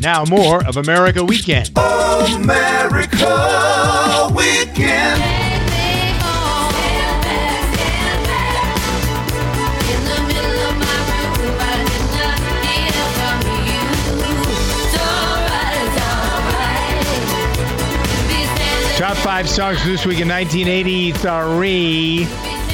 Now more of America Weekend. America Weekend. Top 5 songs for this week in 1983.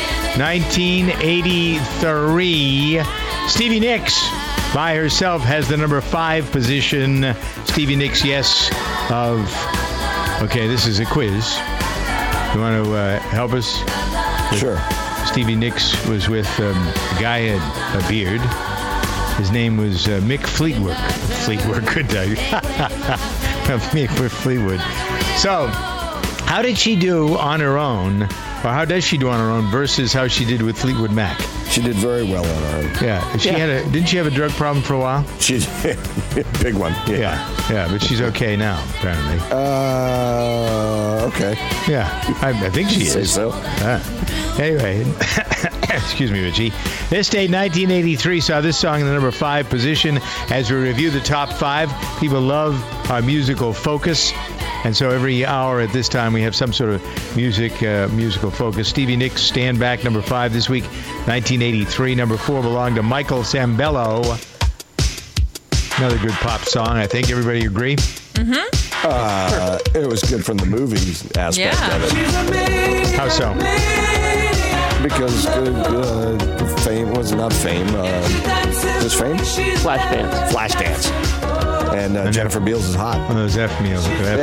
1983. Stevie Nicks by herself has the number 5 position. Stevie Nicks, yes, of... Okay, this is a quiz. You want to help us? Sure. Stevie Nicks was with a guy who had a beard. His name was Mick Fleetwood. Fleetwood, good day. Mick Fleetwood. So, how did she do on her own, or how does she do on her own versus how she did with Fleetwood Mac? She did very well on her own. Yeah. Didn't she have a drug problem for a while? She's a big one. Yeah, but she's okay now, apparently. Okay. Yeah, I think she is. Say so. Anyway, excuse me, Richie. This date, 1983, saw this song in the number 5 position. As we review the top 5, people love our musical focus. And so every hour at this time, we have some sort of musical focus. Stevie Nicks, Stand Back, number 5 this week. 1983, number 4 belonged to Michael Sambello. Another good pop song, I think. Everybody agree? Mm-hmm. It was good from the movies aspect of it. How so? Because Fame was not Fame. Was Fame? Flashdance. And Jennifer Beals is hot. One of those F movies.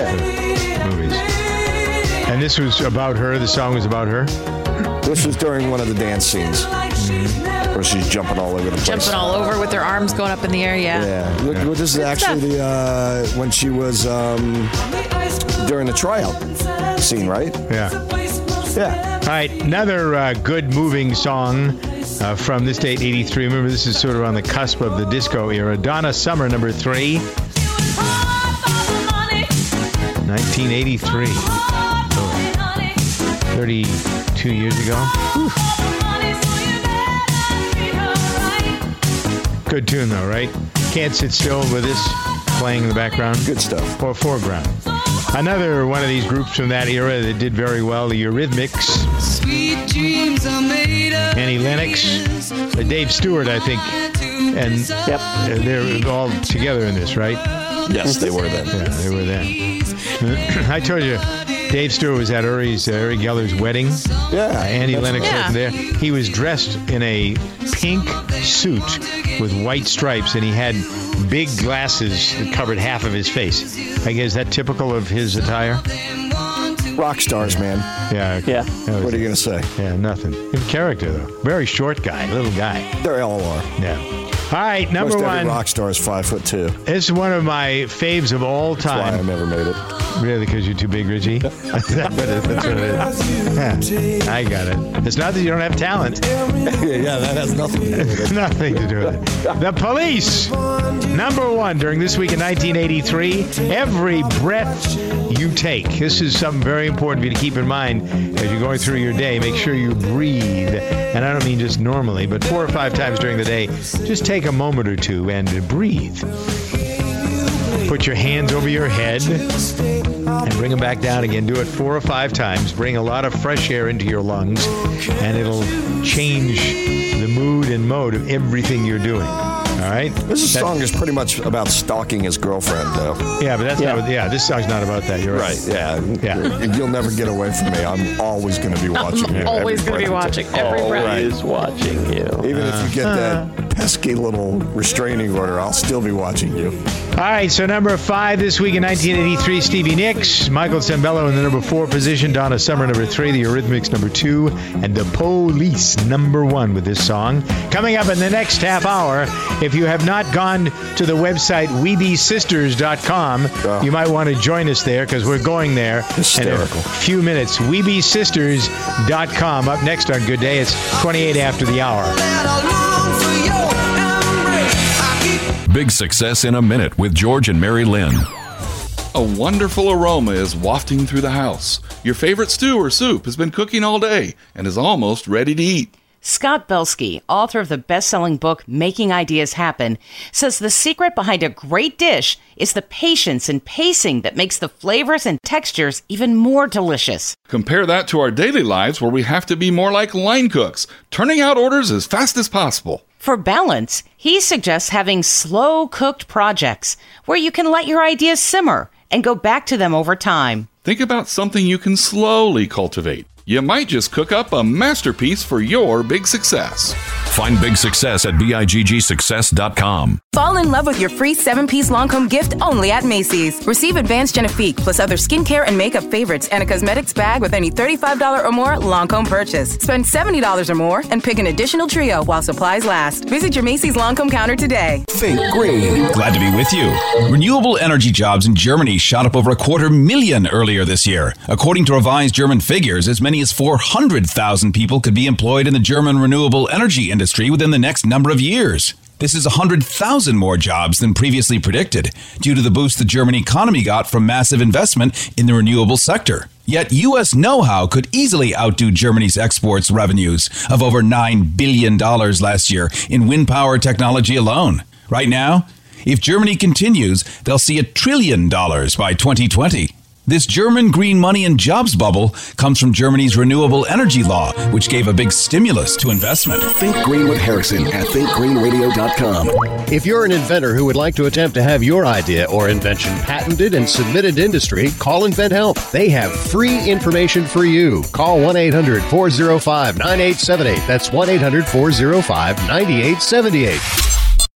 And this was about her? The song was about her? This was during one of the dance scenes. Mm-hmm. Where she's jumping all over the place. Jumping all over with her arms going up in the air, Yeah. Look, this is actually when she was during the tryout scene, right? Yeah. All right, another good moving song from this date, 83. Remember, this is sort of on the cusp of the disco era. Donna Summer, number 3. 1983. 32 years ago. Whew. Good tune, though, right? Can't Sit Still with this playing in the background. Good stuff. Or foreground. Another one of these groups from that era that did very well, the Eurythmics. Sweet dreams are made of Annie Lennox, Dave Stewart, I think, and they're all together in this, right? Yes, they were then. Yeah, they were then. I told you, Dave Stewart was at Uri Geller's wedding. Yeah. Annie Lennox wasn't there. He was dressed in a pink suit with white stripes, and he had big glasses that covered half of his face. I guess, is that typical of his attire? Rock stars, man. Yeah. What are you going to say? Yeah, nothing. Good character, though. Very short guy, little guy. They all are. Yeah. All right, number 1. Every rock star is 5'2". This is one of my faves of all time. That's why I never made it. Really, because you're too big, Richie? That's what it is. Yeah, I got it. It's not that you don't have talent. Yeah, that has nothing to do with it. Nothing to do with it. The Police, number 1 during this week in 1983. Every breath you take. This is something very important for you to keep in mind as you're going through your day. Make sure you breathe. And I don't mean just normally, but 4 or 5 times during the day. Just take a moment or two and breathe. Put your hands over your head and bring them back down again. Do it 4 or 5 times. Bring a lot of fresh air into your lungs, and it'll change the mood and mode of everything you're doing. All right? This song is pretty much about stalking his girlfriend, though. Yeah, but that's not. Yeah, this song's not about that. You're right. Yeah. You'll never get away from me. I'm always going to be watching you. Always going to be watching. Every breath. Always watching you. Even if you get that pesky little restraining order, I'll still be watching you. All right, so number 5 this week in 1983, Stevie Nicks. Michael Sambello in the number 4 position. Donna Summer, number 3. The Eurythmics, number 2. And The Police, number 1 with this song. Coming up in the next half hour, if you have not gone to the website WeBeSisters.com, you might want to join us there because we're going there Hysterical. in a few minutes. WeBeSisters.com. Up next on Good Day, it's 28 after the hour. Big Success in a Minute with George and Mary Lynn. A wonderful aroma is wafting through the house. Your favorite stew or soup has been cooking all day and is almost ready to eat. Scott Belsky, author of the best-selling book Making Ideas Happen, says the secret behind a great dish is the patience and pacing that makes the flavors and textures even more delicious. Compare that to our daily lives where we have to be more like line cooks, turning out orders as fast as possible. For balance, he suggests having slow-cooked projects where you can let your ideas simmer and go back to them over time. Think about something you can slowly cultivate. You might just cook up a masterpiece for your big success. Find big success at BIGGsuccess.com. Fall in love with your free 7-piece Lancome gift only at Macy's. Receive Advanced Genifique plus other skincare and makeup favorites and a cosmetics bag with any $35 or more Lancome purchase. Spend $70 or more and pick an additional trio while supplies last. Visit your Macy's Lancome counter today. Think green. Glad to be with you. Renewable energy jobs in Germany shot up over 250,000 earlier this year. According to revised German figures, as many as 400,000 people could be employed in the German renewable energy industry within the next number of years. This is 100,000 more jobs than previously predicted, due to the boost the German economy got from massive investment in the renewable sector. Yet U.S. know-how could easily outdo Germany's exports revenues of over $9 billion last year in wind power technology alone. Right now, if Germany continues, they'll see $1 trillion by 2020. This German green money and jobs bubble comes from Germany's renewable energy law, which gave a big stimulus to investment. Think Green with Harrison at thinkgreenradio.com. If you're an inventor who would like to attempt to have your idea or invention patented and submitted to industry, call InventHelp. They have free information for you. Call 1-800-405-9878. That's 1-800-405-9878.